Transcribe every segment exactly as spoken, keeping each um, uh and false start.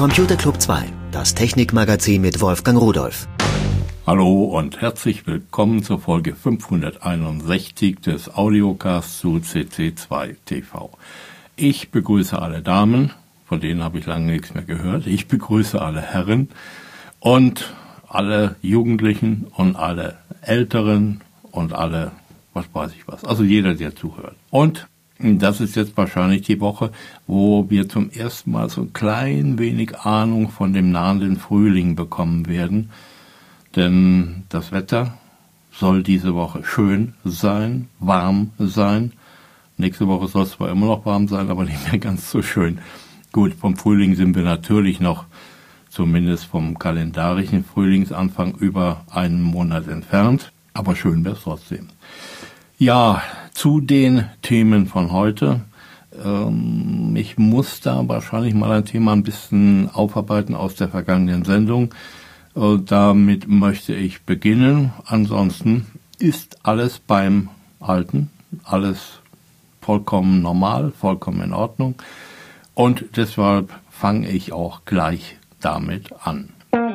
Computer Club zwei, das Technikmagazin mit Wolfgang Rudolph. Hallo und herzlich willkommen zur Folge fünfhunderteinundsechzig des Audiocasts zu C C zwei T V. Ich begrüße alle Damen, von denen habe ich lange nichts mehr gehört. Ich begrüße alle Herren und alle Jugendlichen und alle Älteren und alle, was weiß ich was, also jeder, der zuhört. Und das ist jetzt wahrscheinlich die Woche, wo wir zum ersten Mal so ein klein wenig Ahnung von dem nahenden Frühling bekommen werden. Denn das Wetter soll diese Woche schön sein, warm sein. Nächste Woche soll es zwar immer noch warm sein, aber nicht mehr ganz so schön. Gut, vom Frühling sind wir natürlich noch, zumindest vom kalendarischen Frühlingsanfang, über einen Monat entfernt. Aber schön wäre es trotzdem. Ja, zu den Themen von heute. Ähm, ich muss da wahrscheinlich mal ein Thema ein bisschen aufarbeiten aus der vergangenen Sendung. Äh, damit möchte ich beginnen. Ansonsten ist alles beim Alten, alles vollkommen normal, vollkommen in Ordnung. Und deshalb fange ich auch gleich damit an.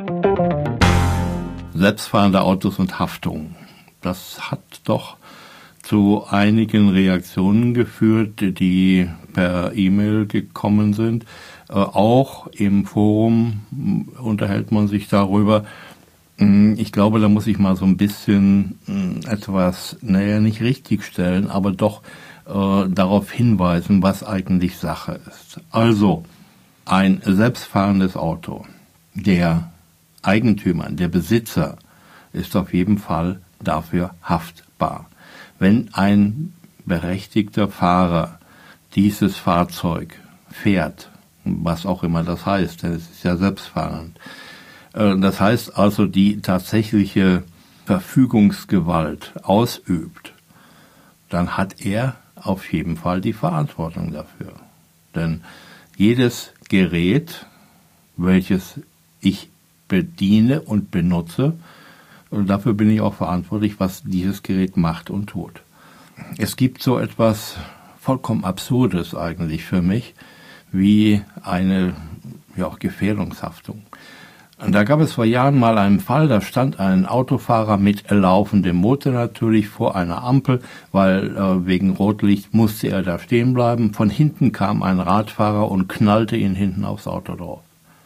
Selbstfahrende Autos und Haftung. Das hat doch zu einigen Reaktionen geführt, die per E-Mail gekommen sind. Äh, auch im Forum unterhält man sich darüber. Ich glaube, da muss ich mal so ein bisschen äh, etwas, naja, nicht richtigstellen, aber doch äh, darauf hinweisen, was eigentlich Sache ist. Also, ein selbstfahrendes Auto, der Eigentümer, der Besitzer, ist auf jeden Fall dafür haftbar. Wenn ein berechtigter Fahrer dieses Fahrzeug fährt, was auch immer das heißt, denn es ist ja selbstfahrend, das heißt also die tatsächliche Verfügungsgewalt ausübt, dann hat er auf jeden Fall die Verantwortung dafür. Denn jedes Gerät, welches ich bediene und benutze, und dafür bin ich auch verantwortlich, was dieses Gerät macht und tut. Es gibt so etwas vollkommen Absurdes eigentlich für mich, wie eine ja auch Gefährdungshaftung. Und da gab es vor Jahren mal einen Fall, da stand ein Autofahrer mit laufendem Motor natürlich vor einer Ampel, weil äh, wegen Rotlicht musste er da stehen bleiben. Von hinten kam ein Radfahrer und knallte ihn hinten aufs Auto drauf.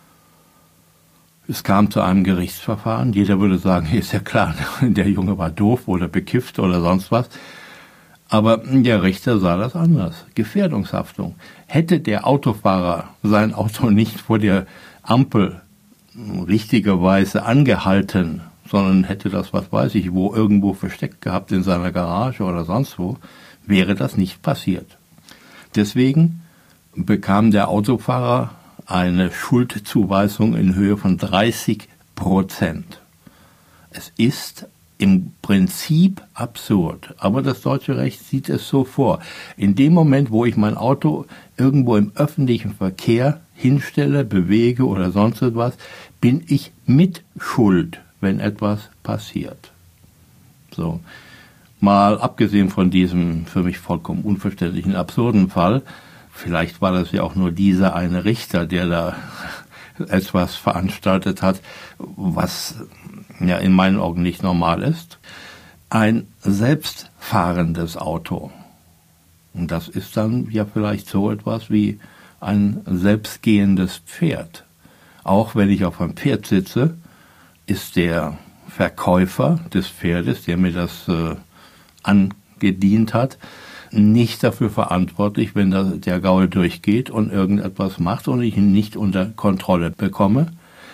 Es kam zu einem Gerichtsverfahren. Jeder würde sagen, ist ja klar, der Junge war doof oder bekifft oder sonst was. Aber der Richter sah das anders. Gefährdungshaftung. Hätte der Autofahrer sein Auto nicht vor der Ampel richtigerweise angehalten, sondern hätte das, was weiß ich, wo irgendwo versteckt gehabt in seiner Garage oder sonst wo, wäre das nicht passiert. Deswegen bekam der Autofahrer eine Schuldzuweisung in Höhe von dreißig Prozent. Es ist im Prinzip absurd, aber das deutsche Recht sieht es so vor. In dem Moment, wo ich mein Auto irgendwo im öffentlichen Verkehr hinstelle, bewege oder sonst etwas, bin ich mit Schuld, wenn etwas passiert. So, mal abgesehen von diesem für mich vollkommen unverständlichen, absurden Fall, vielleicht war das ja auch nur dieser eine Richter, der da etwas veranstaltet hat, was ja in meinen Augen nicht normal ist. Ein selbstfahrendes Auto. Und das ist dann ja vielleicht so etwas wie ein selbstgehendes Pferd. Auch wenn ich auf einem Pferd sitze, ist der Verkäufer des Pferdes, der mir das äh, angedient hat, nicht dafür verantwortlich, wenn da der Gaul durchgeht und irgendetwas macht und ich ihn nicht unter Kontrolle bekomme,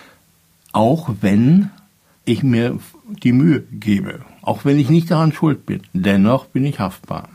auch wenn ich mir die Mühe gebe, auch wenn ich nicht daran schuld bin, dennoch bin ich haftbar.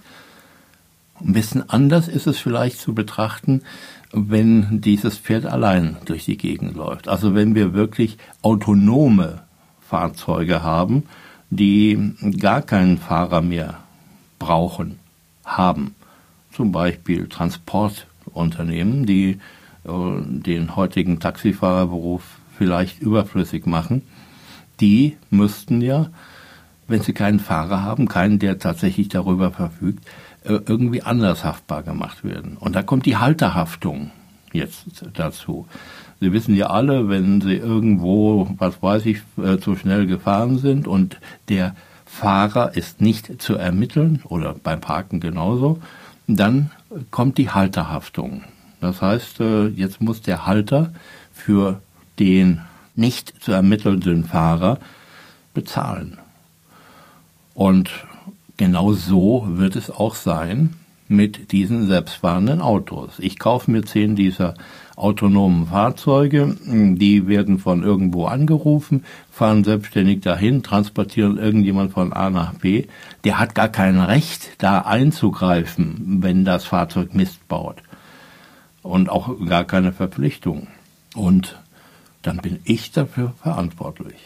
Ein bisschen anders ist es vielleicht zu betrachten, wenn dieses Pferd allein durch die Gegend läuft. Also wenn wir wirklich autonome Fahrzeuge haben, die gar keinen Fahrer mehr brauchen, haben. Zum Beispiel Transportunternehmen, die äh, den heutigen Taxifahrerberuf vielleicht überflüssig machen. Die müssten ja, wenn sie keinen Fahrer haben, keinen, der tatsächlich darüber verfügt, äh, irgendwie anders haftbar gemacht werden. Und da kommt die Halterhaftung jetzt dazu. Sie wissen ja alle, wenn Sie irgendwo, was weiß ich, zu schnell gefahren sind und der Fahrer ist nicht zu ermitteln oder beim Parken genauso, dann kommt die Halterhaftung. Das heißt, jetzt muss der Halter für den nicht zu ermittelnden Fahrer bezahlen. Und genau so wird es auch sein mit diesen selbstfahrenden Autos. Ich kaufe mir zehn dieser autonomen Fahrzeuge, die werden von irgendwo angerufen, fahren selbstständig dahin, transportieren irgendjemand von A nach B. Der hat gar kein Recht, da einzugreifen, wenn das Fahrzeug Mist baut. Und auch gar keine Verpflichtung. Und dann bin ich dafür verantwortlich.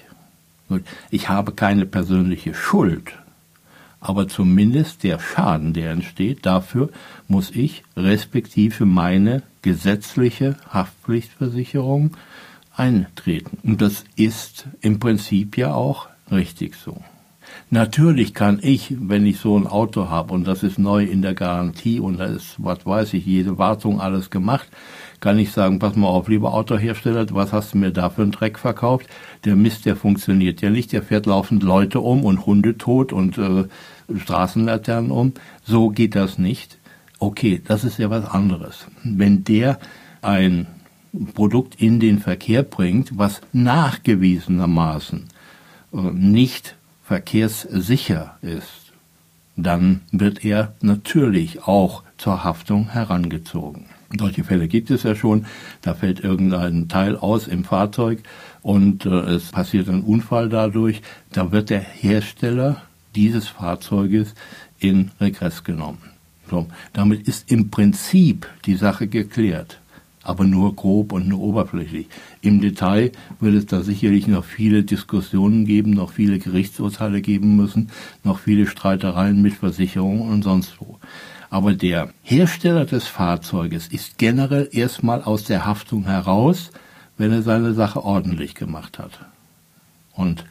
Ich habe keine persönliche Schuld, aber zumindest der Schaden, der entsteht, dafür muss ich respektive meine gesetzliche Haftpflichtversicherung eintreten. Und das ist im Prinzip ja auch richtig so. Natürlich kann ich, wenn ich so ein Auto habe und das ist neu in der Garantie und da ist, was weiß ich, jede Wartung alles gemacht, kann ich sagen, pass mal auf, lieber Autohersteller, was hast du mir da für einen Dreck verkauft? Der Mist, der funktioniert ja nicht, der fährt laufend Leute um und Hunde tot und äh, Straßenlaternen um. So geht das nicht. Okay, das ist ja was anderes. Wenn der ein Produkt in den Verkehr bringt, was nachgewiesenermaßen äh, nicht verkehrssicher ist, dann wird er natürlich auch zur Haftung herangezogen. Solche Fälle gibt es ja schon, da fällt irgendein Teil aus im Fahrzeug und äh, es passiert ein Unfall dadurch, da wird der Hersteller dieses Fahrzeuges in Regress genommen. So, damit ist im Prinzip die Sache geklärt, aber nur grob und nur oberflächlich. Im Detail wird es da sicherlich noch viele Diskussionen geben, noch viele Gerichtsurteile geben müssen, noch viele Streitereien mit Versicherungen und sonst wo. Aber der Hersteller des Fahrzeuges ist generell erstmal aus der Haftung heraus, wenn er seine Sache ordentlich gemacht hat. Und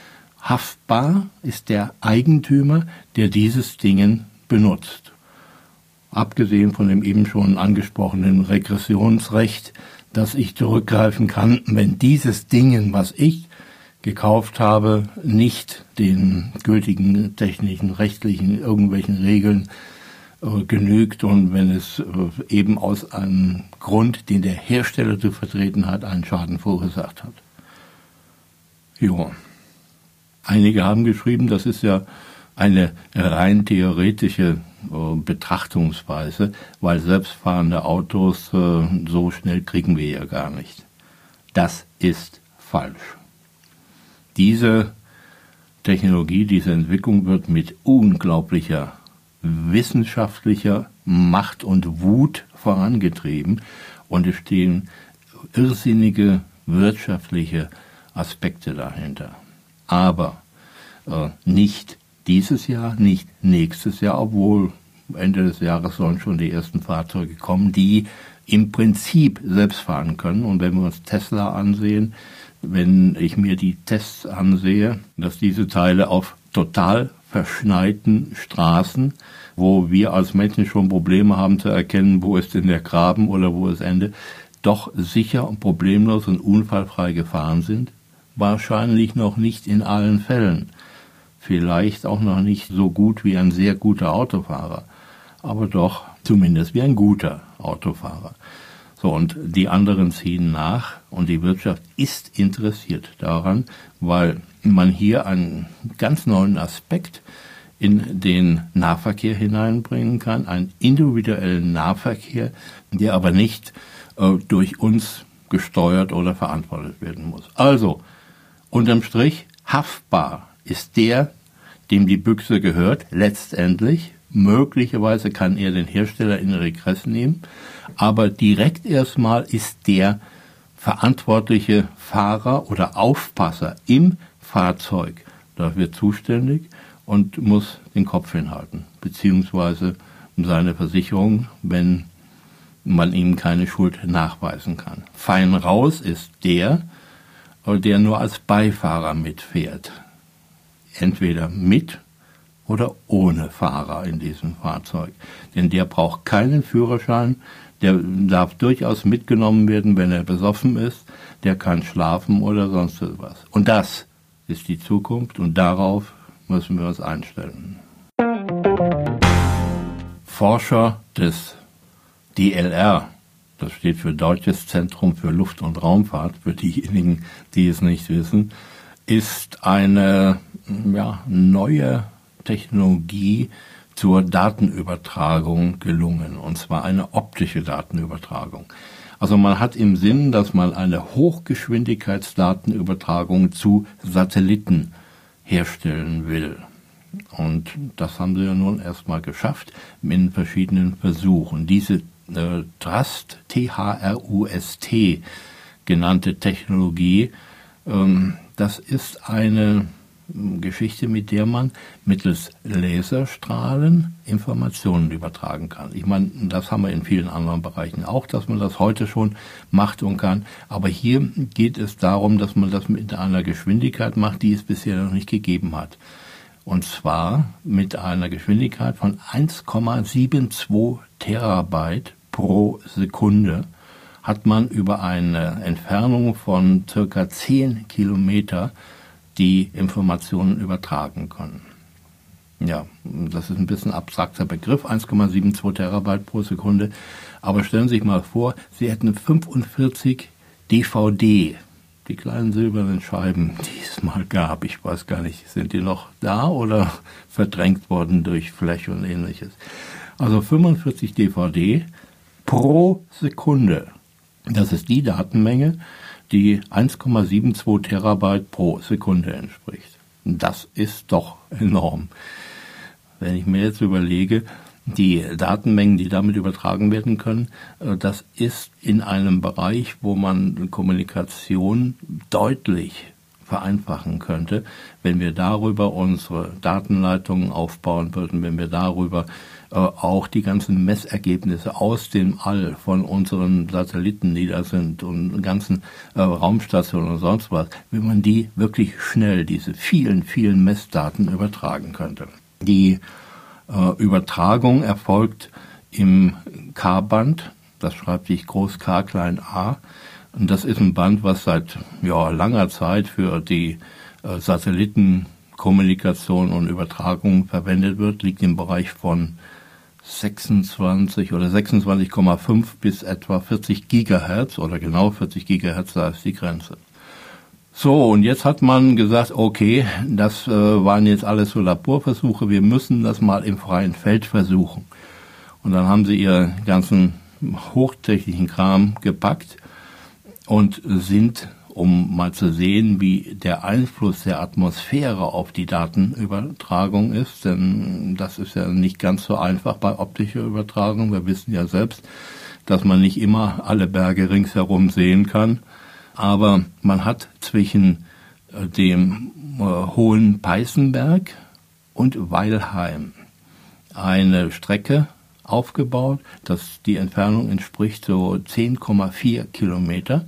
haftbar ist der Eigentümer, der dieses Ding benutzt. Abgesehen von dem eben schon angesprochenen Regressionsrecht, dass ich zurückgreifen kann, wenn dieses Ding, was ich gekauft habe, nicht den gültigen technischen, rechtlichen, irgendwelchen Regeln äh, genügt und wenn es äh, eben aus einem Grund, den der Hersteller zu vertreten hat, einen Schaden verursacht hat. Jo. Einige haben geschrieben, das ist ja eine rein theoretische äh, Betrachtungsweise, weil selbstfahrende Autos äh, so schnell kriegen wir ja gar nicht. Das ist falsch. Diese Technologie, diese Entwicklung wird mit unglaublicher wissenschaftlicher Macht und Wut vorangetrieben und es stehen irrsinnige wirtschaftliche Aspekte dahinter. Aber äh, nicht dieses Jahr, nicht nächstes Jahr, obwohl Ende des Jahres sollen schon die ersten Fahrzeuge kommen, die im Prinzip selbst fahren können. Und wenn wir uns Tesla ansehen, wenn ich mir die Tests ansehe, dass diese Teile auf total verschneiten Straßen, wo wir als Menschen schon Probleme haben zu erkennen, wo ist denn der Graben oder wo ist Ende, doch sicher und problemlos und unfallfrei gefahren sind. Wahrscheinlich noch nicht in allen Fällen. Vielleicht auch noch nicht so gut wie ein sehr guter Autofahrer, aber doch zumindest wie ein guter Autofahrer. So, und die anderen ziehen nach und die Wirtschaft ist interessiert daran, weil man hier einen ganz neuen Aspekt in den Nahverkehr hineinbringen kann, einen individuellen Nahverkehr, der aber nicht äh, durch uns gesteuert oder verantwortet werden muss. Also, unterm Strich, haftbar ist der, dem die Büchse gehört, letztendlich. Möglicherweise kann er den Hersteller in Regress nehmen, aber direkt erstmal ist der verantwortliche Fahrer oder Aufpasser im Fahrzeug dafür zuständig und muss den Kopf hinhalten, beziehungsweise seine Versicherung, wenn man ihm keine Schuld nachweisen kann. Fein raus ist der, der nur als Beifahrer mitfährt. Entweder mit oder ohne Fahrer in diesem Fahrzeug. Denn der braucht keinen Führerschein, der darf durchaus mitgenommen werden, wenn er besoffen ist, der kann schlafen oder sonst was. Und das ist die Zukunft und darauf müssen wir uns einstellen. Forscher des D L R, das steht für Deutsches Zentrum für Luft- und Raumfahrt, für diejenigen, die es nicht wissen, ist eine ja, neue Technologie zur Datenübertragung gelungen, und zwar eine optische Datenübertragung. Also man hat im Sinn, dass man eine Hochgeschwindigkeitsdatenübertragung zu Satelliten herstellen will. Und das haben sie ja nun erstmal geschafft in verschiedenen Versuchen. Diese äh, Trust, T H R U S T genannte Technologie, ähm, das ist eine Geschichte, mit der man mittels Laserstrahlen Informationen übertragen kann. Ich meine, das haben wir in vielen anderen Bereichen auch, dass man das heute schon macht und kann. Aber hier geht es darum, dass man das mit einer Geschwindigkeit macht, die es bisher noch nicht gegeben hat. Und zwar mit einer Geschwindigkeit von eins Komma zweiundsiebzig Terabyte pro Sekunde hat man über eine Entfernung von circa zehn Kilometer die Informationen übertragen können. Ja, das ist ein bisschen ein abstrakter Begriff, eins Komma zweiundsiebzig Terabyte pro Sekunde. Aber stellen Sie sich mal vor, Sie hätten fünfundvierzig D V D, die kleinen silbernen Scheiben, die es mal gab. Ich weiß gar nicht, sind die noch da oder verdrängt worden durch Flash und ähnliches. Also fünfundvierzig D V D pro Sekunde. Das ist die Datenmenge, die eins Komma zweiundsiebzig Terabyte pro Sekunde entspricht. Das ist doch enorm. Wenn ich mir jetzt überlege, die Datenmengen, die damit übertragen werden können, das ist in einem Bereich, wo man Kommunikation deutlich vereinfachen könnte, wenn wir darüber unsere Datenleitungen aufbauen würden, wenn wir darüber äh, auch die ganzen Messergebnisse aus dem All von unseren Satelliten, die da sind, und ganzen äh, Raumstationen und sonst was, wenn man die wirklich schnell, diese vielen, vielen Messdaten übertragen könnte. Die äh, Übertragung erfolgt im K-Band, das schreibt sich groß K, klein a. Und das ist ein Band, was seit ja, langer Zeit für die äh, Satellitenkommunikation und Übertragung verwendet wird, liegt im Bereich von sechsundzwanzig oder sechsundzwanzig Komma fünf bis etwa vierzig Gigahertz oder genau vierzig Gigahertz, da ist die Grenze. So, und jetzt hat man gesagt, okay, das äh, waren jetzt alles so Laborversuche, wir müssen das mal im freien Feld versuchen. Und dann haben sie ihren ganzen hochtechnischen Kram gepackt und sind, um mal zu sehen, wie der Einfluss der Atmosphäre auf die Datenübertragung ist, denn das ist ja nicht ganz so einfach bei optischer Übertragung. Wir wissen ja selbst, dass man nicht immer alle Berge ringsherum sehen kann, aber man hat zwischen dem äh, Hohen Peißenberg und Weilheim eine Strecke aufgebaut, dass die Entfernung entspricht so zehn Komma vier Kilometer,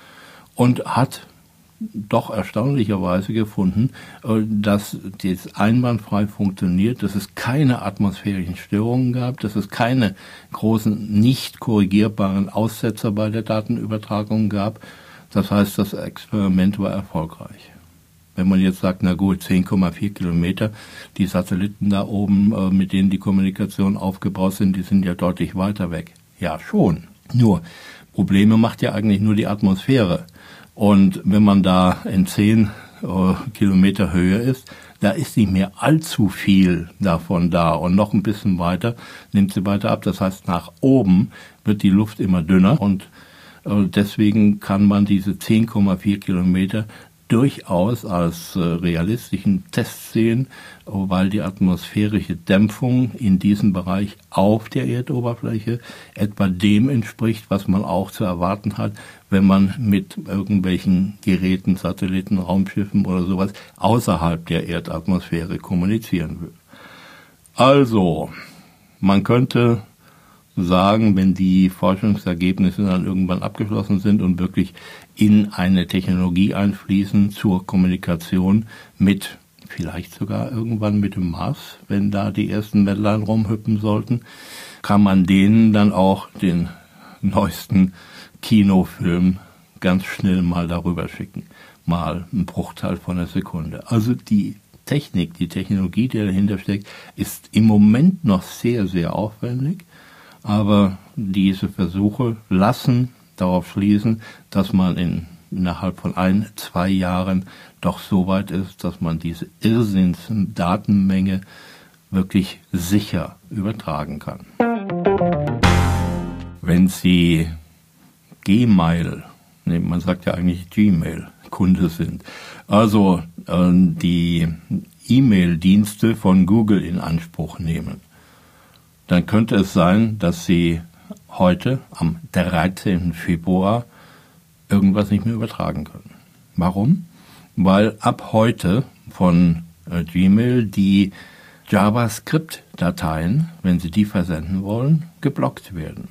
und hat doch erstaunlicherweise gefunden, dass das einwandfrei funktioniert, dass es keine atmosphärischen Störungen gab, dass es keine großen, nicht korrigierbaren Aussetzer bei der Datenübertragung gab. Das heißt, das Experiment war erfolgreich. Wenn man jetzt sagt, na gut, zehn Komma vier Kilometer, die Satelliten da oben, mit denen die Kommunikation aufgebaut sind, die sind ja deutlich weiter weg. Ja, schon. Nur, Probleme macht ja eigentlich nur die Atmosphäre. Und wenn man da in zehn äh, Kilometer Höhe ist, da ist nicht mehr allzu viel davon da. Und noch ein bisschen weiter nimmt sie weiter ab. Das heißt, nach oben wird die Luft immer dünner. Und äh, deswegen kann man diese zehn Komma vier Kilometer durchaus als äh, realistischen Test sehen, weil die atmosphärische Dämpfung in diesem Bereich auf der Erdoberfläche etwa dem entspricht, was man auch zu erwarten hat, wenn man mit irgendwelchen Geräten, Satelliten, Raumschiffen oder sowas außerhalb der Erdatmosphäre kommunizieren will. Also, man könnte sagen, wenn die Forschungsergebnisse dann irgendwann abgeschlossen sind und wirklich in eine Technologie einfließen zur Kommunikation mit vielleicht sogar irgendwann mit dem Mars, wenn da die ersten Männlein rumhüppen sollten, kann man denen dann auch den neuesten Kinofilm ganz schnell mal darüber schicken. Mal ein Bruchteil von einer Sekunde. Also die Technik, die Technologie, die dahinter steckt, ist im Moment noch sehr, sehr aufwendig. Aber diese Versuche lassen darauf schließen, dass man in, innerhalb von ein, zwei Jahren doch so weit ist, dass man diese Irrsinnsdatenmenge wirklich sicher übertragen kann. Wenn Sie Gmail, nee, man sagt ja eigentlich Gmail, Kunde sind, also äh, die E-Mail-Dienste von Google in Anspruch nehmen, dann könnte es sein, dass Sie heute, am dreizehnten Februar, irgendwas nicht mehr übertragen können. Warum? Weil ab heute von äh, Gmail die JavaScript-Dateien, wenn Sie die versenden wollen, geblockt werden.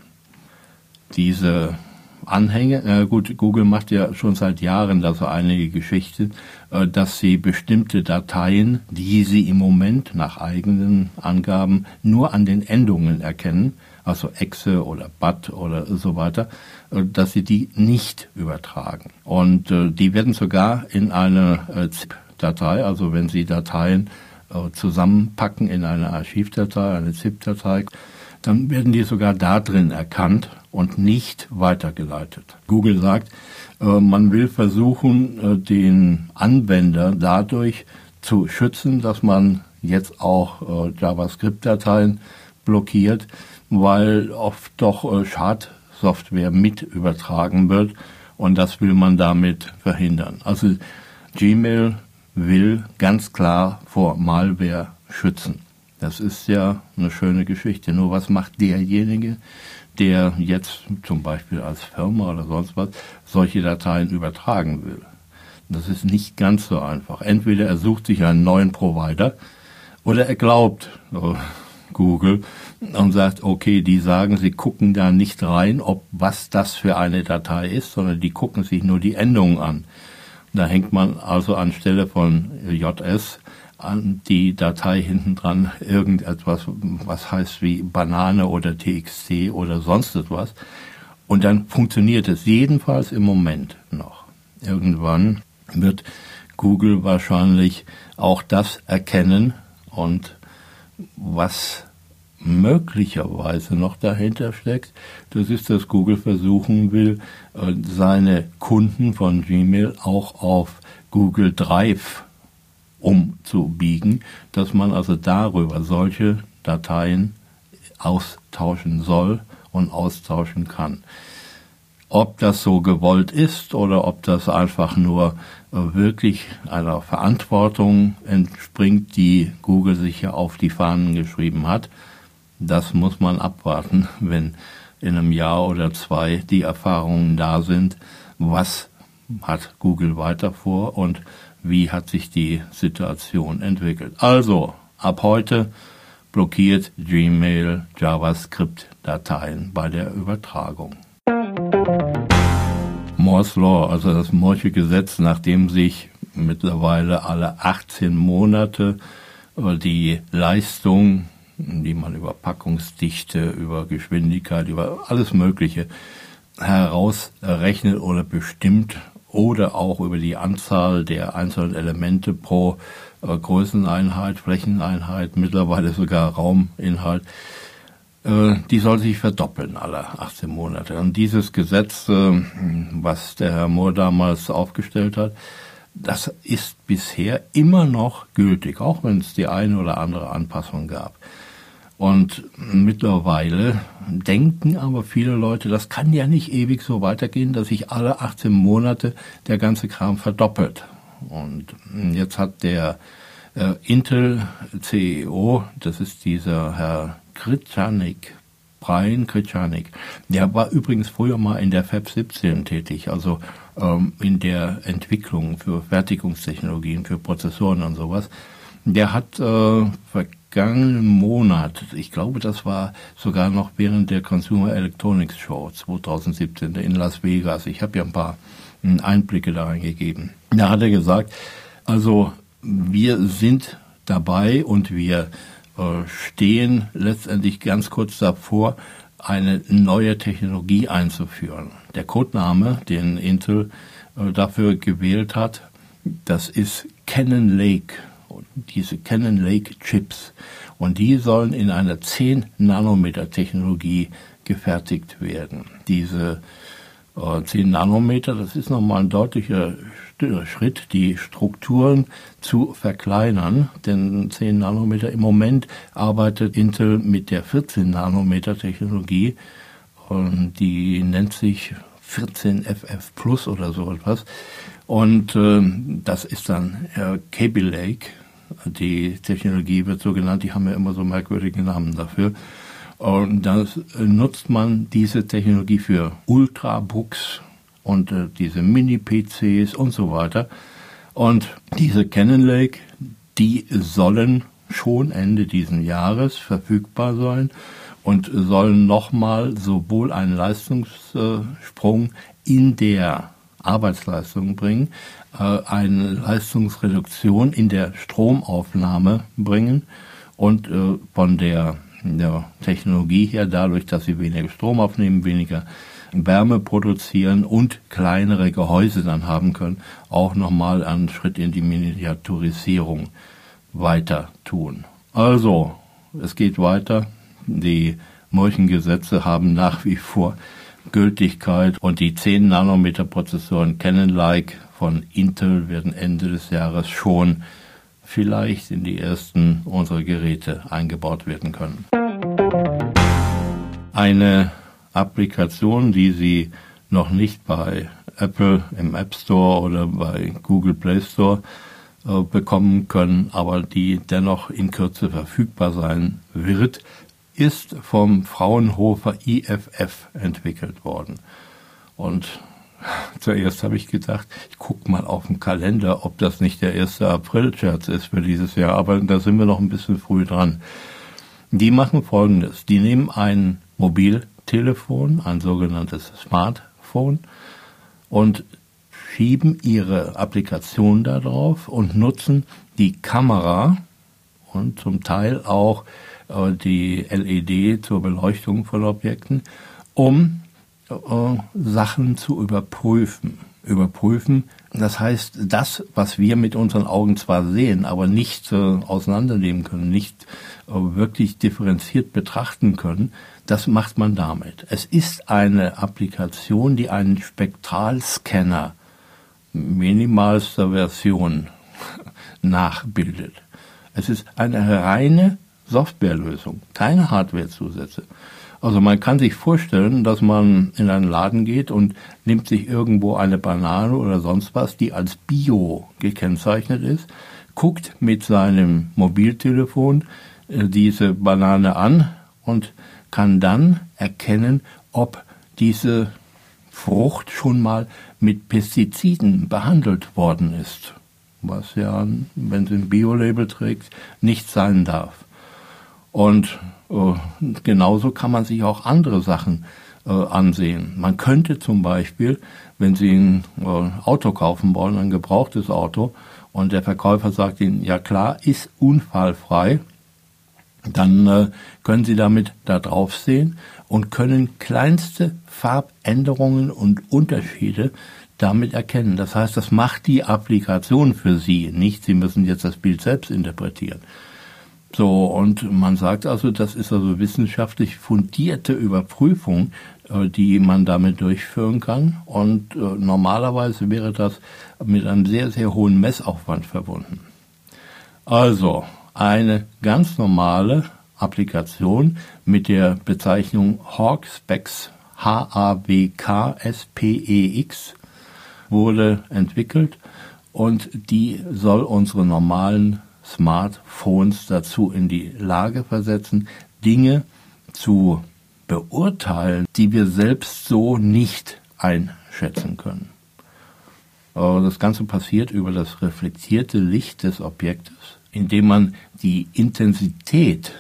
Diese Anhänge, äh gut, Google macht ja schon seit Jahren da so einige Geschichten, äh, dass sie bestimmte Dateien, die sie im Moment nach eigenen Angaben nur an den Endungen erkennen, also Exe oder Bat oder so weiter, äh, dass sie die nicht übertragen. Und äh, die werden sogar in eine äh, ZIP-Datei, also wenn Sie Dateien äh, zusammenpacken in eine Archivdatei, eine ZIP-Datei, dann werden die sogar da drin erkannt und nicht weitergeleitet. Google sagt, äh, man will versuchen, äh, den Anwender dadurch zu schützen, dass man jetzt auch äh, JavaScript-Dateien blockiert, weil oft doch äh, Schadsoftware mit übertragen wird und das will man damit verhindern. Also Gmail will ganz klar vor Malware schützen. Das ist ja eine schöne Geschichte. Nur was macht derjenige, der jetzt zum Beispiel als Firma oder sonst was solche Dateien übertragen will? Das ist nicht ganz so einfach. Entweder er sucht sich einen neuen Provider oder er glaubt oh, Google und sagt, okay, die sagen, sie gucken da nicht rein, ob was das für eine Datei ist, sondern die gucken sich nur die Endungen an. Da hängt man also anstelle von J S an die Datei hinten dran irgendetwas, was heißt wie Banane oder T X T oder sonst etwas. Und dann funktioniert es jedenfalls im Moment noch. Irgendwann wird Google wahrscheinlich auch das erkennen und was möglicherweise noch dahinter steckt, das ist, dass Google versuchen will, seine Kunden von Gmail auch auf Google Drive umzubiegen, dass man also darüber solche Dateien austauschen soll und austauschen kann. Ob das so gewollt ist oder ob das einfach nur äh, wirklich einer Verantwortung entspringt, die Google sich ja auf die Fahnen geschrieben hat, das muss man abwarten, wenn in einem Jahr oder zwei die Erfahrungen da sind, was hat Google weiter vor und wie hat sich die Situation entwickelt. Also, ab heute blockiert Gmail JavaScript-Dateien bei der Übertragung. Moore's Law, also das Moore'sche Gesetz, nachdem sich mittlerweile alle achtzehn Monate die Leistung, die man über Packungsdichte, über Geschwindigkeit, über alles Mögliche herausrechnet oder bestimmt, oder auch über die Anzahl der einzelnen Elemente pro äh, Größeneinheit, Flächeneinheit, mittlerweile sogar Rauminhalt, äh, die soll sich verdoppeln alle achtzehn Monate. Und dieses Gesetz, äh, was der Herr Moore damals aufgestellt hat, das ist bisher immer noch gültig, auch wenn es die eine oder andere Anpassung gab. Und mittlerweile denken aber viele Leute, das kann ja nicht ewig so weitergehen, dass sich alle achtzehn Monate der ganze Kram verdoppelt. Und jetzt hat der äh, Intel-C E O, das ist dieser Herr Krzanek, Brian Krzanek, der war übrigens früher mal in der Fab siebzehn tätig, also ähm, in der Entwicklung für Fertigungstechnologien, für Prozessoren und sowas. Der hat äh, vergangenen Monat, ich glaube, das war sogar noch während der Consumer Electronics Show zwanzig siebzehn in Las Vegas, ich habe ja ein paar Einblicke da reingegeben. Da hat er gesagt, also wir sind dabei und wir äh, stehen letztendlich ganz kurz davor, eine neue Technologie einzuführen. Der Codename, den Intel äh, dafür gewählt hat, das ist Cannon Lake. Und diese Cannon Lake Chips. Und die sollen in einer zehn Nanometer Technologie gefertigt werden. Diese äh, zehn Nanometer, das ist nochmal ein deutlicher Schritt, die Strukturen zu verkleinern, denn zehn Nanometer, im Moment arbeitet Intel mit der vierzehn Nanometer Technologie, und die nennt sich vierzehn F F Plus oder so etwas, und äh, das ist dann äh, Kaby Lake, die Technologie wird so genannt, die haben ja immer so merkwürdige Namen dafür, und das äh, nutzt man diese Technologie für Ultrabooks und äh, diese Mini-P Cs und so weiter. Und diese Cannon Lake, die sollen schon Ende diesen Jahres verfügbar sein und sollen nochmal sowohl einen Leistungssprung in der Arbeitsleistung bringen, äh, eine Leistungsreduktion in der Stromaufnahme bringen und äh, von der, der Technologie her, dadurch, dass sie weniger Strom aufnehmen, weniger Wärme produzieren und kleinere Gehäuse dann haben können, auch nochmal einen Schritt in die Miniaturisierung weiter tun. Also, es geht weiter. Die Mooreschen-Gesetze haben nach wie vor Gültigkeit und die zehn Nanometer Prozessoren Cannon Lake von Intel werden Ende des Jahres schon vielleicht in die ersten unserer Geräte eingebaut werden können. Eine Applikation, die Sie noch nicht bei Apple im App Store oder bei Google Play Store äh, bekommen können, aber die dennoch in Kürze verfügbar sein wird, ist vom Fraunhofer I F F entwickelt worden. Und zuerst habe ich gedacht, ich gucke mal auf den Kalender, ob das nicht der erste April-Scherz ist für dieses Jahr, aber da sind wir noch ein bisschen früh dran. Die machen Folgendes, die nehmen ein Mobiltelefon, ein sogenanntes Smartphone, und schieben ihre Applikation da drauf und nutzen die Kamera und zum Teil auch äh, die L E D zur Beleuchtung von Objekten, um äh, Sachen zu überprüfen. Überprüfen, das heißt, das, was wir mit unseren Augen zwar sehen, aber nicht äh, auseinandernehmen können, nicht äh, wirklich differenziert betrachten können, das macht man damit. Es ist eine Applikation, die einen Spektralscanner minimalster Version nachbildet. Es ist eine reine Softwarelösung, keine Hardwarezusätze. Also man kann sich vorstellen, dass man in einen Laden geht und nimmt sich irgendwo eine Banane oder sonst was, die als Bio gekennzeichnet ist, guckt mit seinem Mobiltelefon äh, diese Banane an und kann dann erkennen, ob diese Frucht schon mal mit Pestiziden behandelt worden ist, was ja, wenn sie ein Bio-Label trägt, nicht sein darf. Und äh, genauso kann man sich auch andere Sachen äh, ansehen. Man könnte zum Beispiel, wenn Sie ein äh, Auto kaufen wollen, ein gebrauchtes Auto, und der Verkäufer sagt Ihnen, ja klar, ist unfallfrei, dann äh, können Sie damit da drauf sehen und können kleinste Farbänderungen und Unterschiede damit erkennen. Das heißt, das macht die Applikation für Sie nicht. Sie müssen jetzt das Bild selbst interpretieren. So, und man sagt also, das ist also wissenschaftlich fundierte Überprüfung, äh, die man damit durchführen kann. Und äh, normalerweise wäre das mit einem sehr, sehr hohen Messaufwand verbunden. Also, eine ganz normale Applikation mit der Bezeichnung Hawkspex, H A W K S P E X, wurde entwickelt und die soll unsere normalen Smartphones dazu in die Lage versetzen, Dinge zu beurteilen, die wir selbst so nicht einschätzen können. Das Ganze passiert über das reflektierte Licht des Objektes, indem man die Intensität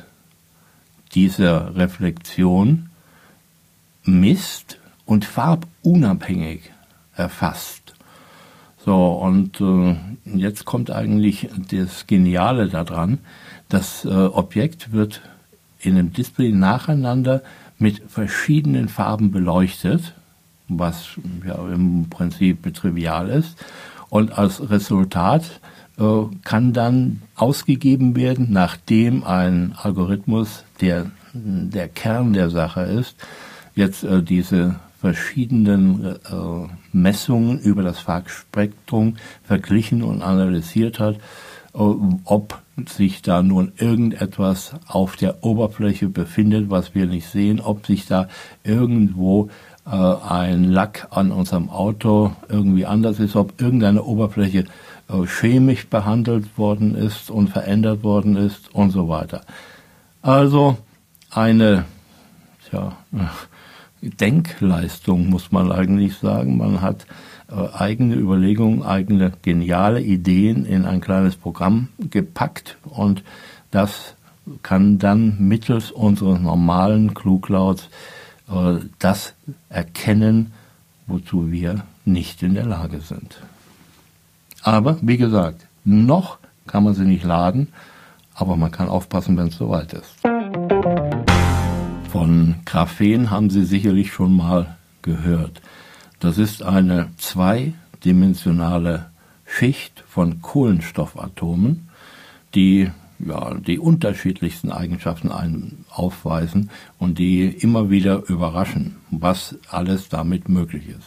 dieser Reflexion misst und farbunabhängig erfasst. So, und äh, jetzt kommt eigentlich das Geniale daran. Das äh, Objekt wird in einem Display nacheinander mit verschiedenen Farben beleuchtet, was ja im Prinzip trivial ist. Und als Resultat äh, kann dann ausgegeben werden, nachdem ein Algorithmus, der der Kern der Sache ist, jetzt äh, diese verschiedenen äh, Messungen über das Farbspektrum verglichen und analysiert hat, äh, ob sich da nun irgendetwas auf der Oberfläche befindet, was wir nicht sehen, ob sich da irgendwo äh, ein Lack an unserem Auto irgendwie anders ist, ob irgendeine Oberfläche äh, chemisch behandelt worden ist und verändert worden ist und so weiter. Also eine, tja, Denkleistung, muss man eigentlich sagen. Man hat äh, eigene Überlegungen, eigene geniale Ideen in ein kleines Programm gepackt und das kann dann mittels unseres normalen Kluglauts äh, das erkennen, wozu wir nicht in der Lage sind. Aber, wie gesagt, noch kann man sie nicht laden, aber man kann aufpassen, wenn es soweit ist. Von Graphen haben Sie sicherlich schon mal gehört. Das ist eine zweidimensionale Schicht von Kohlenstoffatomen, die ja, die unterschiedlichsten Eigenschaften ein, aufweisen und die immer wieder überraschen, was alles damit möglich ist.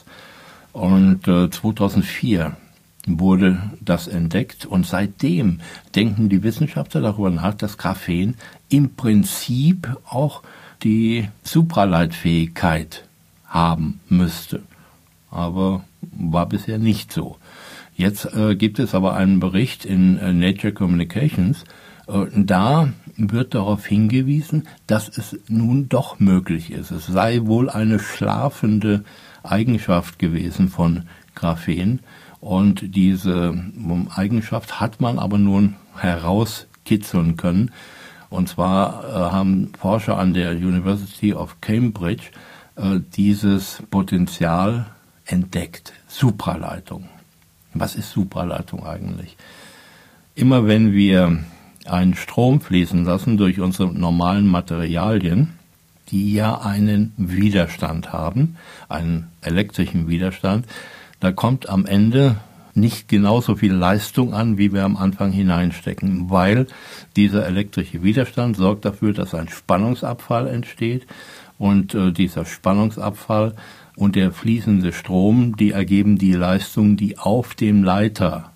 Und äh, zweitausendvier wurde das entdeckt und seitdem denken die Wissenschaftler darüber nach, dass Graphen im Prinzip auch die Supraleitfähigkeit haben müsste. Aber war bisher nicht so. Jetzt äh, gibt es aber einen Bericht in äh, Nature Communications, äh, da wird darauf hingewiesen, dass es nun doch möglich ist. Es sei wohl eine schlafende Eigenschaft gewesen von Graphen und diese Eigenschaft hat man aber nun herauskitzeln können. Und zwar äh, haben Forscher an der University of Cambridge äh, dieses Potenzial entdeckt. Supraleitung. Was ist Supraleitung eigentlich? Immer wenn wir einen Strom fließen lassen durch unsere normalen Materialien, die ja einen Widerstand haben, einen elektrischen Widerstand, da kommt am Ende nicht genauso viel Leistung an, wie wir am Anfang hineinstecken, weil dieser elektrische Widerstand sorgt dafür, dass ein Spannungsabfall entsteht und äh, dieser Spannungsabfall und der fließende Strom, die ergeben die Leistung, die auf dem Leiter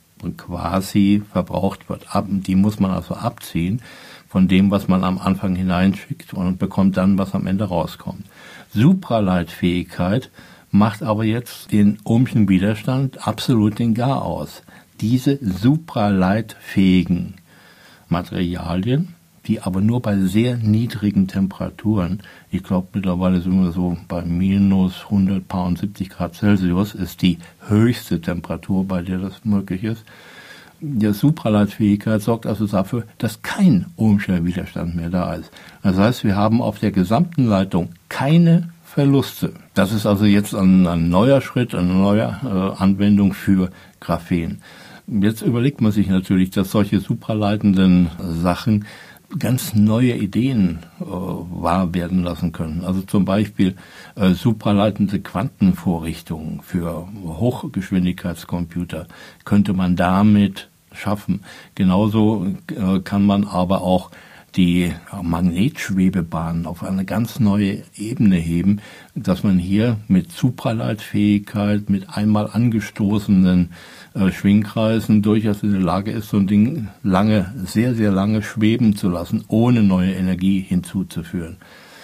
quasi verbraucht wird. Die muss man also abziehen von dem, was man am Anfang hineinschickt und bekommt dann, was am Ende rauskommt. Supraleitfähigkeit macht aber jetzt den ohmschen Widerstand absolut den Garaus. Diese supraleitfähigen Materialien, die aber nur bei sehr niedrigen Temperaturen, ich glaube mittlerweile sind wir so bei minus hundertsiebzig Grad Celsius, ist die höchste Temperatur, bei der das möglich ist. Die Supraleitfähigkeit sorgt also dafür, dass kein ohmscher Widerstand mehr da ist. Das heißt, wir haben auf der gesamten Leitung keine Verluste. Das ist also jetzt ein, ein neuer Schritt, eine neue äh, Anwendung für Graphen. Jetzt überlegt man sich natürlich, dass solche supraleitenden Sachen ganz neue Ideen äh, wahr werden lassen können. Also zum Beispiel äh, supraleitende Quantenvorrichtungen für Hochgeschwindigkeitscomputer könnte man damit schaffen. Genauso äh, kann man aber auch die Magnetschwebebahnen auf eine ganz neue Ebene heben, dass man hier mit Supraleitfähigkeit, mit einmal angestoßenen äh, Schwingkreisen durchaus in der Lage ist, so ein Ding lange, sehr, sehr lange schweben zu lassen, ohne neue Energie hinzuzuführen.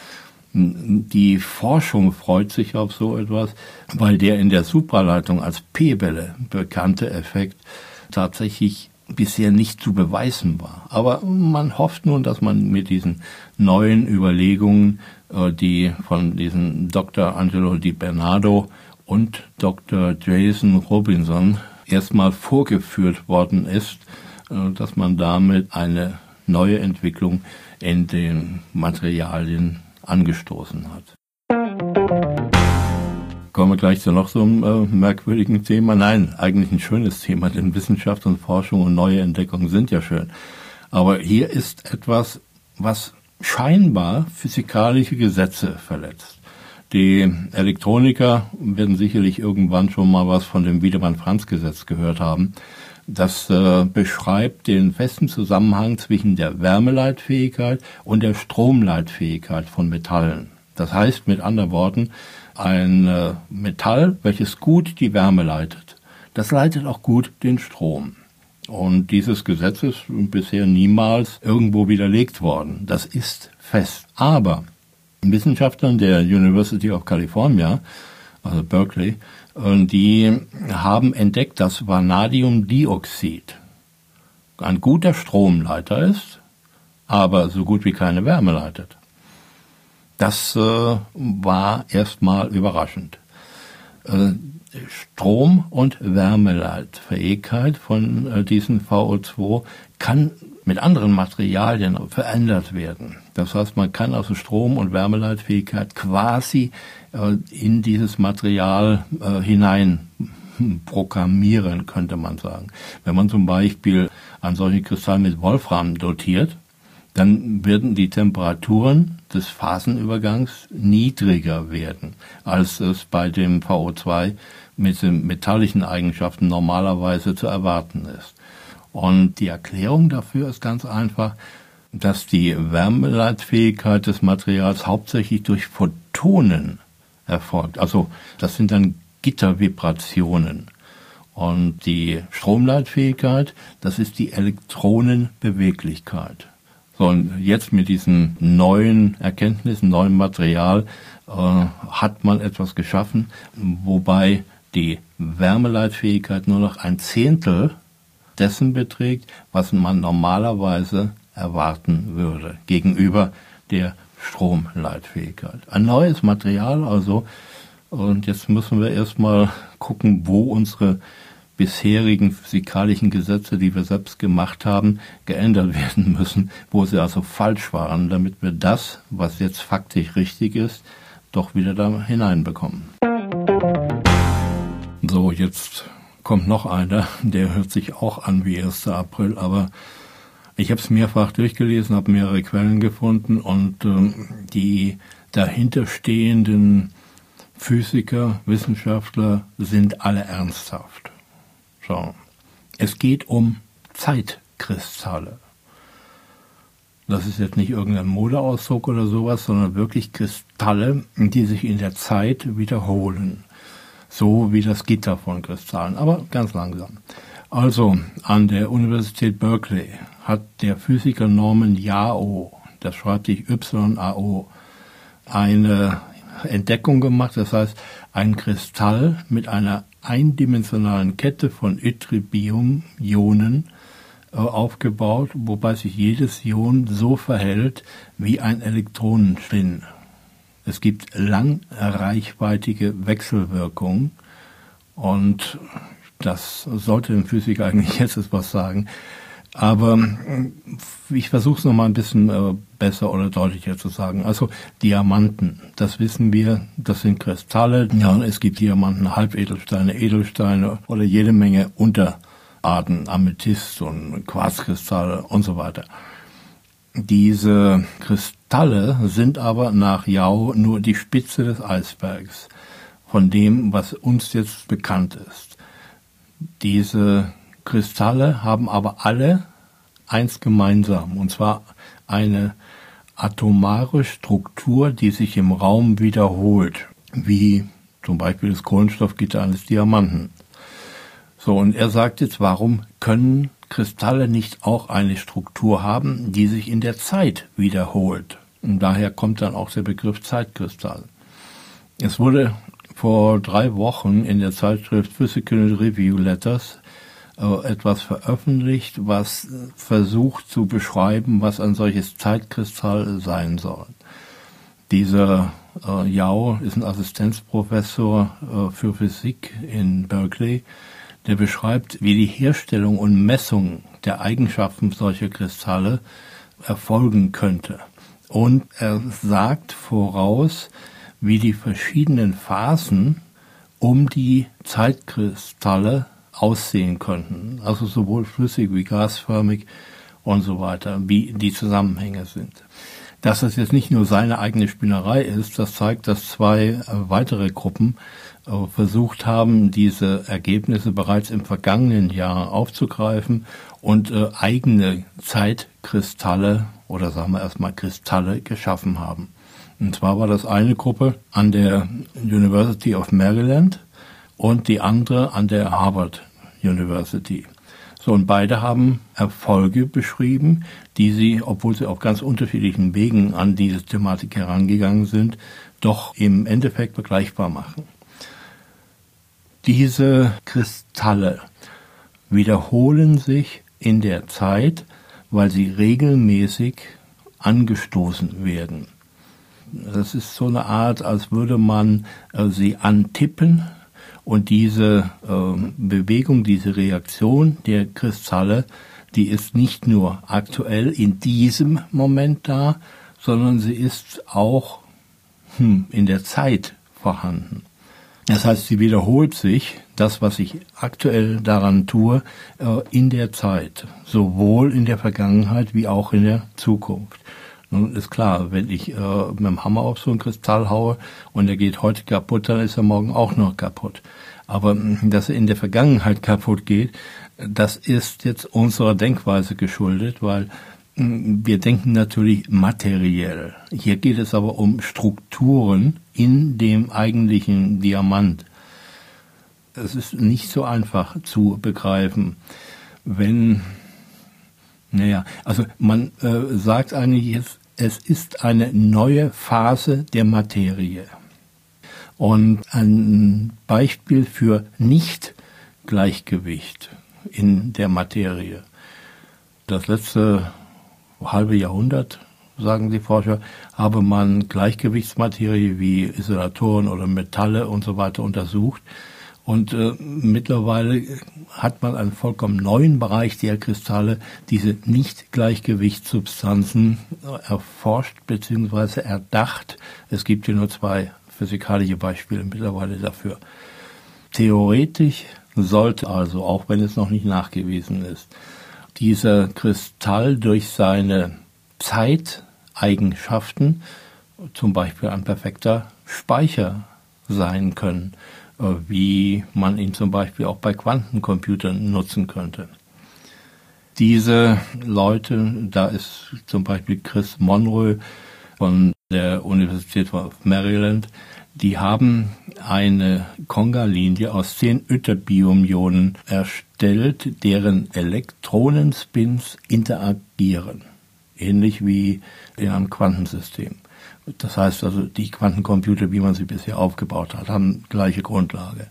Die Forschung freut sich auf so etwas, weil der in der Supraleitung als P-Welle bekannte Effekt tatsächlich bisher nicht zu beweisen war. Aber man hofft nun, dass man mit diesen neuen Überlegungen, die von diesem Doktor Angelo Di Bernardo und Doktor Jason Robinson erstmal vorgeführt worden ist, dass man damit eine neue Entwicklung in den Materialien angestoßen hat. Kommen wir gleich zu noch so einem äh, merkwürdigen Thema. Nein, eigentlich ein schönes Thema, denn Wissenschaft und Forschung und neue Entdeckungen sind ja schön. Aber hier ist etwas, was scheinbar physikalische Gesetze verletzt. Die Elektroniker werden sicherlich irgendwann schon mal was von dem Wiedemann-Franz-Gesetz gehört haben. Das äh, beschreibt den festen Zusammenhang zwischen der Wärmeleitfähigkeit und der Stromleitfähigkeit von Metallen. Das heißt mit anderen Worten, ein äh, Metall, welches gut die Wärme leitet, das leitet auch gut den Strom. Und dieses Gesetz ist bisher niemals irgendwo widerlegt worden. Das ist fest. Aber Wissenschaftlern der University of California, also Berkeley, die haben entdeckt, dass Vanadiumdioxid ein guter Stromleiter ist, aber so gut wie keine Wärme leitet. Das äh, war erstmal überraschend. Äh, Strom- und Wärmeleitfähigkeit von äh, diesen V O zwei kann mit anderen Materialien verändert werden. Das heißt, man kann also Strom- und Wärmeleitfähigkeit quasi äh, in dieses Material äh, hinein programmieren, könnte man sagen. Wenn man zum Beispiel einen solchen Kristall mit Wolfram dotiert, dann werden die Temperaturen des Phasenübergangs niedriger werden, als es bei dem V O zwei mit den metallischen Eigenschaften normalerweise zu erwarten ist. Und die Erklärung dafür ist ganz einfach, dass die Wärmeleitfähigkeit des Materials hauptsächlich durch Photonen erfolgt. Also das sind dann Gittervibrationen. Und die Stromleitfähigkeit, das ist die Elektronenbeweglichkeit. So, und jetzt mit diesen neuen Erkenntnissen, neuen Material, äh, hat man etwas geschaffen, wobei die Wärmeleitfähigkeit nur noch ein Zehntel dessen beträgt, was man normalerweise erwarten würde, gegenüber der Stromleitfähigkeit. Ein neues Material also, und jetzt müssen wir erstmal gucken, wo unsere bisherigen physikalischen Gesetze, die wir selbst gemacht haben, geändert werden müssen, wo sie also falsch waren, damit wir das, was jetzt faktisch richtig ist, doch wieder da hineinbekommen. So, jetzt kommt noch einer, der hört sich auch an wie erster April, aber ich habe es mehrfach durchgelesen, habe mehrere Quellen gefunden und ähm, die dahinterstehenden Physiker, Wissenschaftler sind alle ernsthaft. So. Es geht um Zeitkristalle. Das ist jetzt nicht irgendein Modeausdruck oder sowas, sondern wirklich Kristalle, die sich in der Zeit wiederholen. So wie das Gitter von Kristallen, aber ganz langsam. Also, an der Universität Berkeley hat der Physiker Norman Yao, das schreibt sich Y A O, eine Entdeckung gemacht, das heißt, ein Kristall mit einer eindimensionalen Kette von Ytterbium-Ionen äh, aufgebaut, wobei sich jedes Ion so verhält wie ein Elektronenspin. Es gibt langreichweitige Wechselwirkungen und das sollte dem Physiker eigentlich jetzt etwas sagen. Aber ich versuche es nochmal ein bisschen äh, besser oder deutlicher zu sagen. Also Diamanten, das wissen wir, das sind Kristalle. Ja, es gibt Diamanten, Halbedelsteine, Edelsteine oder jede Menge Unterarten, Amethyst und Quarzkristalle und so weiter. Diese Kristalle sind aber nach Yao nur die Spitze des Eisbergs von dem, was uns jetzt bekannt ist. Diese Kristalle haben aber alle eins gemeinsam, und zwar eine atomare Struktur, die sich im Raum wiederholt, wie zum Beispiel das Kohlenstoffgitter eines Diamanten. So, und er sagt jetzt, warum können Kristalle nicht auch eine Struktur haben, die sich in der Zeit wiederholt? Und daher kommt dann auch der Begriff Zeitkristall. Es wurde vor drei Wochen in der Zeitschrift Physical Review Letters etwas veröffentlicht, was versucht zu beschreiben, was ein solches Zeitkristall sein soll. Dieser äh, Yao ist ein Assistenzprofessor äh, für Physik in Berkeley, der beschreibt, wie die Herstellung und Messung der Eigenschaften solcher Kristalle erfolgen könnte. Und er sagt voraus, wie die verschiedenen Phasen um die Zeitkristalle aussehen könnten. Also sowohl flüssig wie gasförmig und so weiter, wie die Zusammenhänge sind. Dass das jetzt nicht nur seine eigene Spinnerei ist, das zeigt, dass zwei weitere Gruppen versucht haben, diese Ergebnisse bereits im vergangenen Jahr aufzugreifen und äh, eigene Zeitkristalle oder sagen wir erstmal Kristalle geschaffen haben. Und zwar war das eine Gruppe an der University of Maryland und die andere an der Harvard University. So, und beide haben Erfolge beschrieben, die sie, obwohl sie auf ganz unterschiedlichen Wegen an diese Thematik herangegangen sind, doch im Endeffekt vergleichbar machen. Diese Kristalle wiederholen sich in der Zeit, weil sie regelmäßig angestoßen werden. Das ist so eine Art, als würde man äh, sie antippen und diese äh, Bewegung, diese Reaktion der Kristalle, die ist nicht nur aktuell in diesem Moment da, sondern sie ist auch hm, in der Zeit vorhanden. Das heißt, sie wiederholt sich, das, was ich aktuell daran tue, in der Zeit, sowohl in der Vergangenheit wie auch in der Zukunft. Nun ist klar, wenn ich mit dem Hammer auf so einen Kristall haue und der geht heute kaputt, dann ist er morgen auch noch kaputt. Aber dass er in der Vergangenheit kaputt geht, das ist jetzt unserer Denkweise geschuldet, weil wir denken natürlich materiell. Hier geht es aber um Strukturen in dem eigentlichen Diamant. Es ist nicht so einfach zu begreifen, wenn, naja, also man äh, sagt eigentlich jetzt, es ist eine neue Phase der Materie. Und ein Beispiel für Nicht-Gleichgewicht in der Materie. Das letzte halbe Jahrhundert, sagen die Forscher, habe man Gleichgewichtsmaterie wie Isolatoren oder Metalle und so weiter untersucht. Und äh, mittlerweile hat man einen vollkommen neuen Bereich der Kristalle, diese Nicht-Gleichgewichtssubstanzen erforscht bzw. erdacht. Es gibt hier nur zwei physikalische Beispiele mittlerweile dafür. Theoretisch sollte also, auch wenn es noch nicht nachgewiesen ist, dieser Kristall durch seine Zeiteigenschaften zum Beispiel ein perfekter Speicher sein können, wie man ihn zum Beispiel auch bei Quantencomputern nutzen könnte. Diese Leute, da ist zum Beispiel Chris Monroe von der Universität of Maryland, die haben eine Conga-Linie aus zehn Ytterbium-Ionen erstellt, deren Elektronenspins interagieren, ähnlich wie in einem Quantensystem. Das heißt also, die Quantencomputer, wie man sie bisher aufgebaut hat, haben gleiche Grundlage.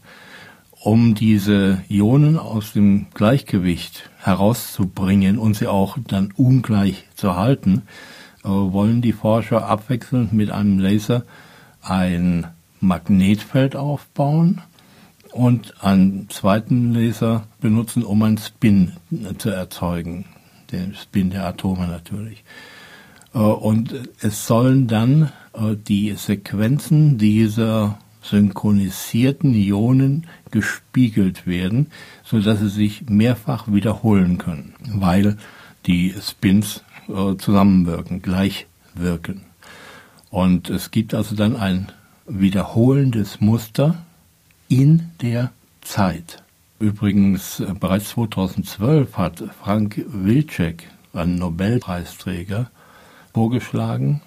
Um diese Ionen aus dem Gleichgewicht herauszubringen und sie auch dann ungleich zu halten, wollen die Forscher abwechselnd mit einem Laser ein Magnetfeld aufbauen und einen zweiten Laser benutzen, um einen Spin zu erzeugen, den Spin der Atome natürlich. Und es sollen dann die Sequenzen dieser synchronisierten Ionen gespiegelt werden, sodass sie sich mehrfach wiederholen können, weil die Spins zusammenwirken, gleich wirken. Und es gibt also dann ein wiederholendes Muster in der Zeit. Übrigens, bereits zweitausendzwölf hat Frank Wilczek, ein Nobelpreisträger, vorgeschlagen,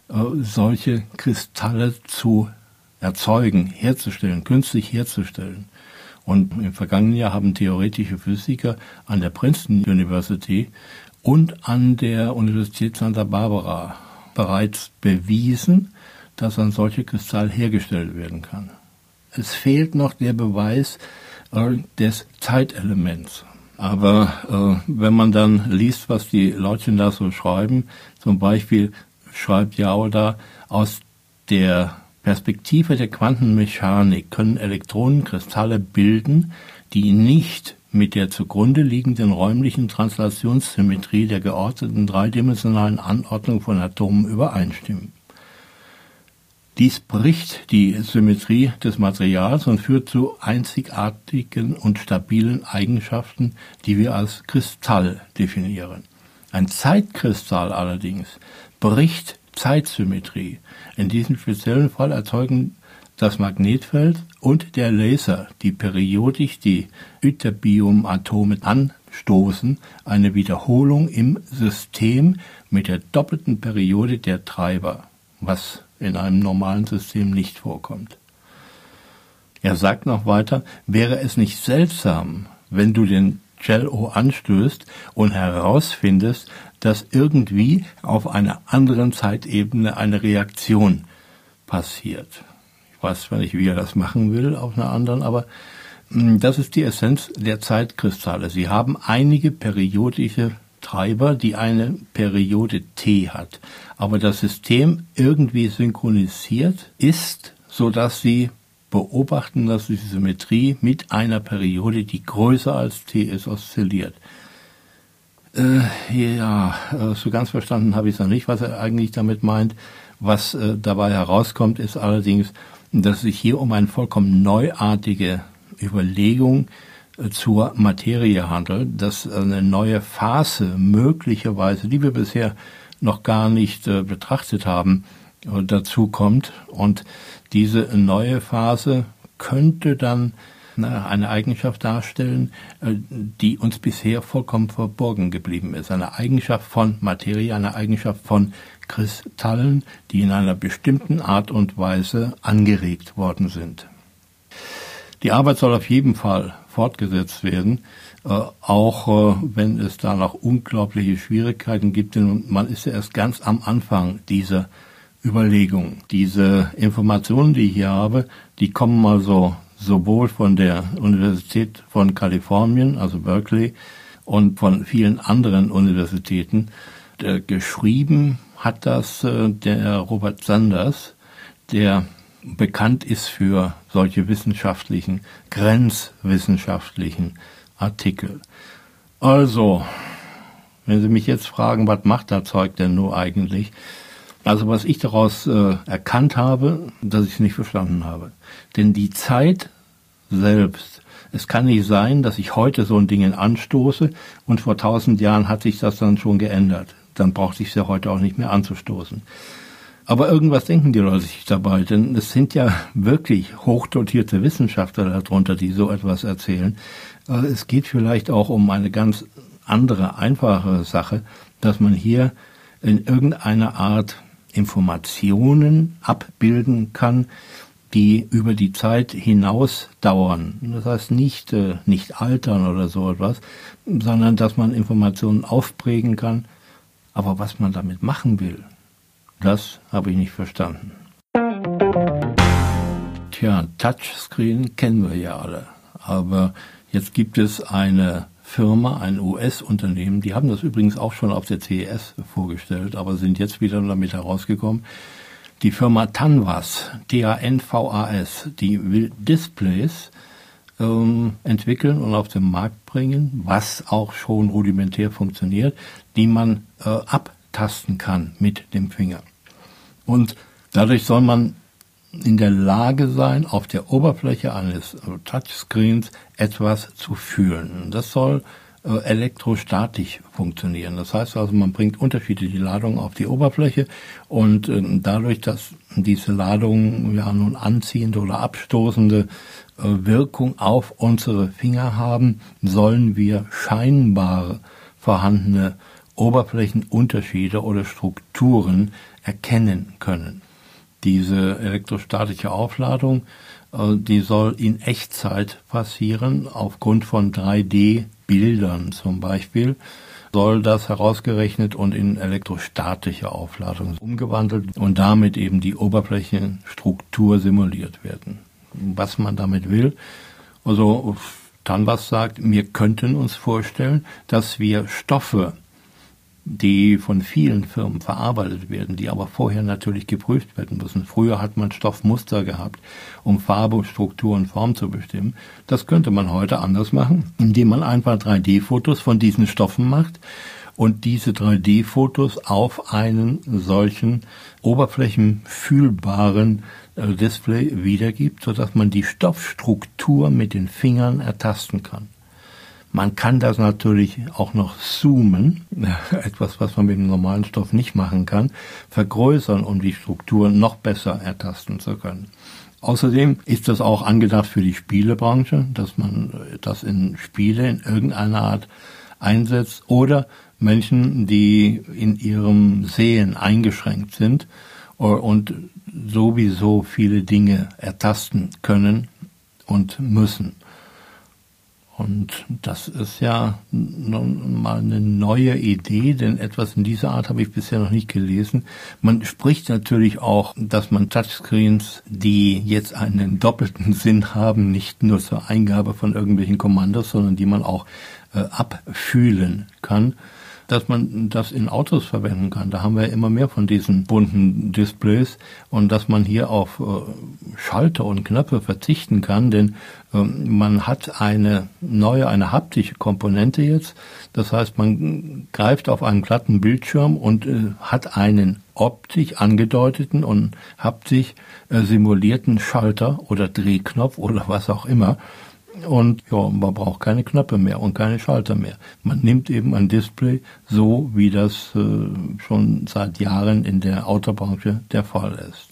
solche Kristalle zu erzeugen, herzustellen, künstlich herzustellen. Und im vergangenen Jahr haben theoretische Physiker an der Princeton University und an der Universität Santa Barbara bereits bewiesen, dass ein solcher Kristall hergestellt werden kann. Es fehlt noch der Beweis äh, des Zeitelements. Aber äh, wenn man dann liest, was die Leute da so schreiben, zum Beispiel schreibt Yauda, aus der Perspektive der Quantenmechanik können Elektronen Kristalle bilden, die nicht mit der zugrunde liegenden räumlichen Translationssymmetrie der geordneten dreidimensionalen Anordnung von Atomen übereinstimmen. Dies bricht die Symmetrie des Materials und führt zu einzigartigen und stabilen Eigenschaften, die wir als Kristall definieren. Ein Zeitkristall allerdings bricht Zeitsymmetrie. In diesem speziellen Fall erzeugen das Magnetfeld und der Laser, die periodisch die Ytterbium-Atome anstoßen, eine Wiederholung im System mit der doppelten Periode der Treiber, was in einem normalen System nicht vorkommt. Er sagt noch weiter, wäre es nicht seltsam, wenn du den Cello anstößt und herausfindest, dass irgendwie auf einer anderen Zeitebene eine Reaktion passiert. Ich weiß zwar nicht, wie er das machen will auf einer anderen, aber das ist die Essenz der Zeitkristalle. Sie haben einige periodische Treiber, die eine Periode T hat, aber das System irgendwie synchronisiert ist, sodass sie beobachten, dass die Symmetrie mit einer Periode, die größer als T ist, oszilliert. Äh, ja, so ganz verstanden habe ich es noch nicht, was er eigentlich damit meint. Was äh, dabei herauskommt, ist allerdings, dass es sich hier um eine vollkommen neuartige Überlegung zur Materie handelt, dass eine neue Phase möglicherweise, die wir bisher noch gar nicht äh, betrachtet haben, äh, dazu kommt. Und diese neue Phase könnte dann na, eine Eigenschaft darstellen, äh, die uns bisher vollkommen verborgen geblieben ist. Eine Eigenschaft von Materie, eine Eigenschaft von Kristallen, die in einer bestimmten Art und Weise angeregt worden sind. Die Arbeit soll auf jeden Fall fortgesetzt werden, äh, auch äh, wenn es da noch unglaubliche Schwierigkeiten gibt, denn man ist ja erst ganz am Anfang dieser Überlegung. Diese Informationen, die ich hier habe, die kommen also sowohl von der Universität von Kalifornien, also Berkeley, und von vielen anderen Universitäten. Der geschrieben hat das äh, der Robert Sanders, der bekannt ist für solche wissenschaftlichen, grenzwissenschaftlichen Artikel. Also, wenn Sie mich jetzt fragen, was macht das Zeug denn nur eigentlich? Also was ich daraus äh, erkannt habe, dass ich es nicht verstanden habe. Denn die Zeit selbst, es kann nicht sein, dass ich heute so ein Ding anstoße und vor tausend Jahren hat sich das dann schon geändert. Dann brauchte ich es ja heute auch nicht mehr anzustoßen. Aber irgendwas denken die Leute sich dabei, denn es sind ja wirklich hochdotierte Wissenschaftler darunter, die so etwas erzählen. Es geht vielleicht auch um eine ganz andere, einfache Sache, dass man hier in irgendeiner Art Informationen abbilden kann, die über die Zeit hinaus dauern. Das heißt nicht, äh, nicht altern oder so etwas, sondern dass man Informationen aufprägen kann. Aber was man damit machen will, das habe ich nicht verstanden. Tja, Touchscreen kennen wir ja alle. Aber jetzt gibt es eine Firma, ein U S-Unternehmen, die haben das übrigens auch schon auf der C E S vorgestellt, aber sind jetzt wieder damit herausgekommen. Die Firma Tanvas, T A N V A S, die will Displays ähm, entwickeln und auf den Markt bringen, was auch schon rudimentär funktioniert, die man äh, abtasten kann mit dem Finger. Und dadurch soll man in der Lage sein, auf der Oberfläche eines Touchscreens etwas zu fühlen. Das soll äh, elektrostatisch funktionieren. Das heißt also, man bringt unterschiedliche Ladungen auf die Oberfläche und äh, dadurch, dass diese Ladungen ja nun anziehende oder abstoßende äh, Wirkung auf unsere Finger haben, sollen wir scheinbar vorhandene Oberflächenunterschiede oder Strukturen erkennen können. Diese elektrostatische Aufladung, äh, die soll in Echtzeit passieren. Aufgrund von drei D Bildern zum Beispiel soll das herausgerechnet und in elektrostatische Aufladung umgewandelt und damit eben die Oberflächenstruktur simuliert werden. Was man damit will, also Tanvas sagt, wir könnten uns vorstellen, dass wir Stoffe, die von vielen Firmen verarbeitet werden, die aber vorher natürlich geprüft werden müssen. Früher hat man Stoffmuster gehabt, um Farbe, Struktur und Form zu bestimmen. Das könnte man heute anders machen, indem man einfach drei D Fotos von diesen Stoffen macht und diese drei D Fotos auf einen solchen oberflächenfühlbaren äh, Display wiedergibt, sodass man die Stoffstruktur mit den Fingern ertasten kann. Man kann das natürlich auch noch zoomen, etwas, was man mit dem normalen Stoff nicht machen kann, vergrößern, um die Struktur noch besser ertasten zu können. Außerdem ist das auch angedacht für die Spielebranche, dass man das in Spiele in irgendeiner Art einsetzt oder Menschen, die in ihrem Sehen eingeschränkt sind und sowieso viele Dinge ertasten können und müssen. Und das ist ja nun mal eine neue Idee, denn etwas in dieser Art habe ich bisher noch nicht gelesen. Man spricht natürlich auch, dass man Touchscreens, die jetzt einen doppelten Sinn haben, nicht nur zur Eingabe von irgendwelchen Kommandos, sondern die man auch äh, abfühlen kann, dass man das in Autos verwenden kann. Da haben wir ja immer mehr von diesen bunten Displays und dass man hier auf äh, Schalter und Knöpfe verzichten kann, denn ähm, man hat eine neue, eine haptische Komponente jetzt. Das heißt, man greift auf einen glatten Bildschirm und äh, hat einen optisch angedeuteten und haptisch äh, simulierten Schalter oder Drehknopf oder was auch immer. Und ja, man braucht keine Knöpfe mehr und keine Schalter mehr. Man nimmt eben ein Display so, wie das äh, schon seit Jahren in der Autobranche der Fall ist.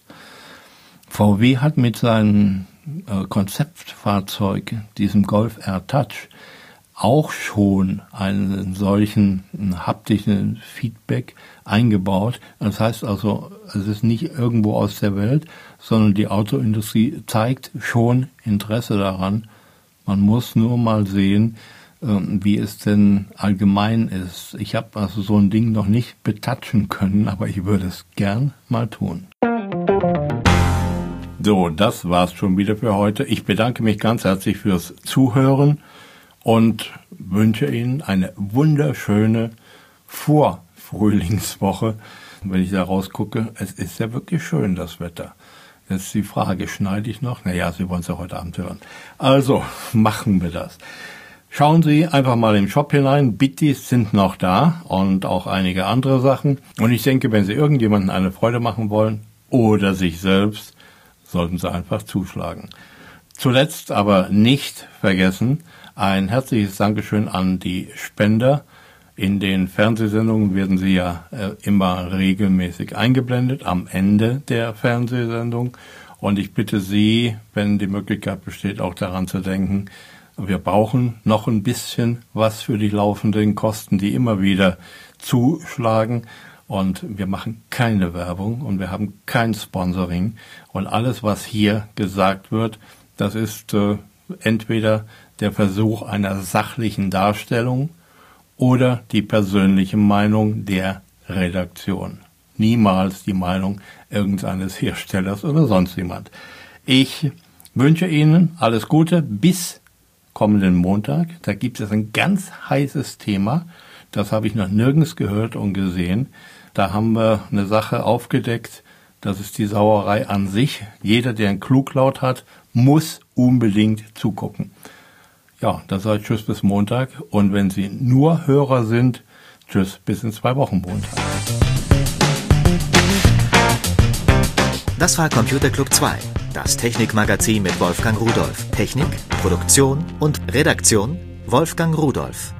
V W hat mit seinem äh, Konzeptfahrzeug, diesem Golf R Touch, auch schon einen solchen haptischen Feedback eingebaut. Das heißt also, es ist nicht irgendwo aus der Welt, sondern die Autoindustrie zeigt schon Interesse daran. Man muss nur mal sehen, wie es denn allgemein ist. Ich habe also so ein Ding noch nicht betatschen können, aber ich würde es gern mal tun. So, das war's schon wieder für heute. Ich bedanke mich ganz herzlich fürs Zuhören und wünsche Ihnen eine wunderschöne Vorfrühlingswoche. Wenn ich da rausgucke, es ist ja wirklich schön, das Wetter. Jetzt die Frage, schneide ich noch? Naja, Sie wollen es ja heute Abend hören. Also, machen wir das. Schauen Sie einfach mal im Shop hinein. Bitties sind noch da und auch einige andere Sachen. Und ich denke, wenn Sie irgendjemandem eine Freude machen wollen oder sich selbst, sollten Sie einfach zuschlagen. Zuletzt aber nicht vergessen, ein herzliches Dankeschön an die Spender. In den Fernsehsendungen werden sie ja äh, immer regelmäßig eingeblendet am Ende der Fernsehsendung. Und ich bitte Sie, wenn die Möglichkeit besteht, auch daran zu denken, wir brauchen noch ein bisschen was für die laufenden Kosten, die immer wieder zuschlagen. Und wir machen keine Werbung und wir haben kein Sponsoring. Und alles, was hier gesagt wird, das ist äh, entweder der Versuch einer sachlichen Darstellung oder die persönliche Meinung der Redaktion. Niemals die Meinung irgendeines Herstellers oder sonst jemand. Ich wünsche Ihnen alles Gute bis kommenden Montag. Da gibt es ein ganz heißes Thema. Das habe ich noch nirgends gehört und gesehen. Da haben wir eine Sache aufgedeckt. Das ist die Sauerei an sich. Jeder, der einen Kluglaut hat, muss unbedingt zugucken. Ja, dann sage ich Tschüss bis Montag. Und wenn Sie nur Hörer sind, Tschüss bis in zwei Wochen Montag. Das war Computer Club zwei, das Technikmagazin mit Wolfgang Rudolph. Technik, Produktion und Redaktion Wolfgang Rudolph.